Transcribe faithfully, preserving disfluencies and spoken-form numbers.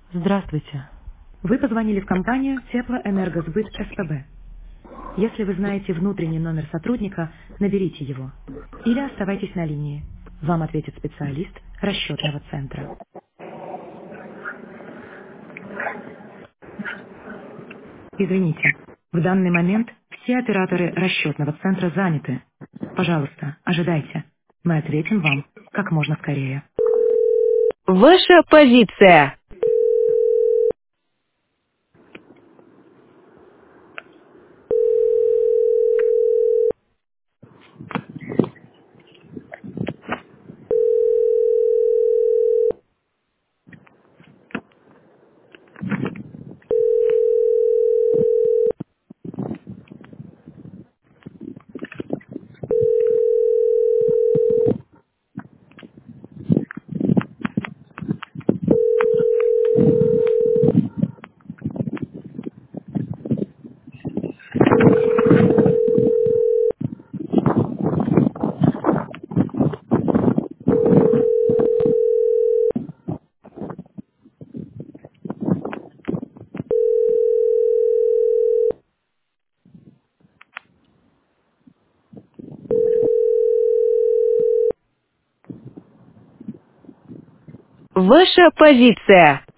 Здравствуйте. Вы позвонили в компанию Теплоэнергосбыт СПБ. Если вы знаете внутренний номер сотрудника, наберите его. Или оставайтесь на линии. Вам ответит специалист расчетного центра. Извините, в данный момент все операторы расчетного центра заняты. Пожалуйста, ожидайте. Мы ответим вам как можно скорее. Ваша позиция. Ваша позиция.